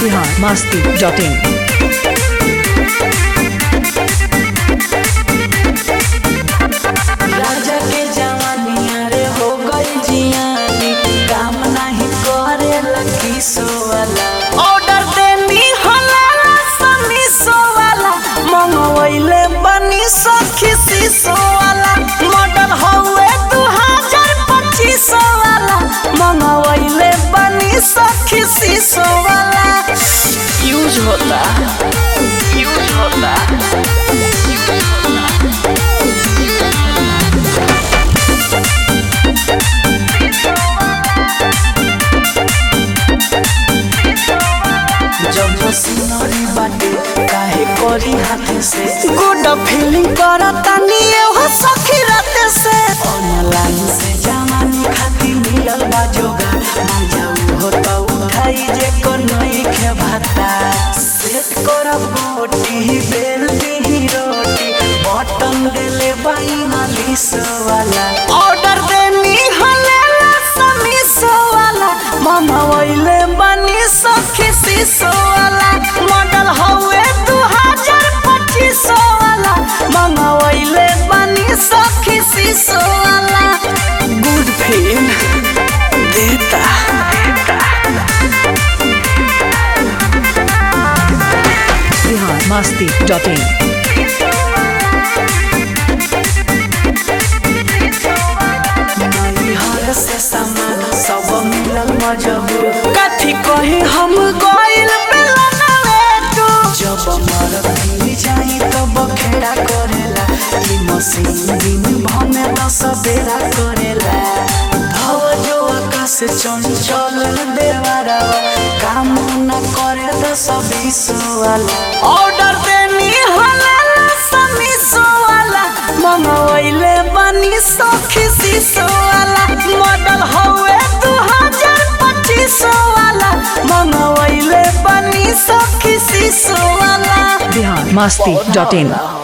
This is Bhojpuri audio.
biharmasti.in राजा के जवानिया रे हो गई जियानी काम नहीं करे लकी सोवाला ऑर्डर देनी होला सनी सोवाला मंगवैले बनी सखी सी सोवाला मॉडल हवे 2025 वाला मंगवैले बनी सखी सी सोवाला यूज होता जब सिनरी बाटे काहे करी हाथ से गुड फीलिंग करता निये हो सखी रात से ऑनलाइन से जमानी खाती मिलल बा जोगा मान जाऊ हो तो उठाई जे को नई खे भाता सेट करब गोटी बेल दी रोटी बटन देले बाई मालिश वाला ऑर्डर देनी हले समीस वाला मामा वइले बनी सखी सी वाला मॉडल हवे 2025 वाला मंगवैले बनी सखी सी वाला गुड फील देता biharmasti.in नैहर से सामान सब मिलल मजबूर कथी कही हम गइल बेलनवे तू जब मर भी जाई तब खेड़ा करेला ई मशीन दिन भमे 10 बेरा करेला भव जो आकाश चंचल देवारा काम न करे 10-20 वाला ऑर्डर देनी होला समीस वाला मंगवैले बनी सखी सी वाला मॉडल हवे 2025 वाला मंगवैले बनी सखी सी वाला biharmasti.in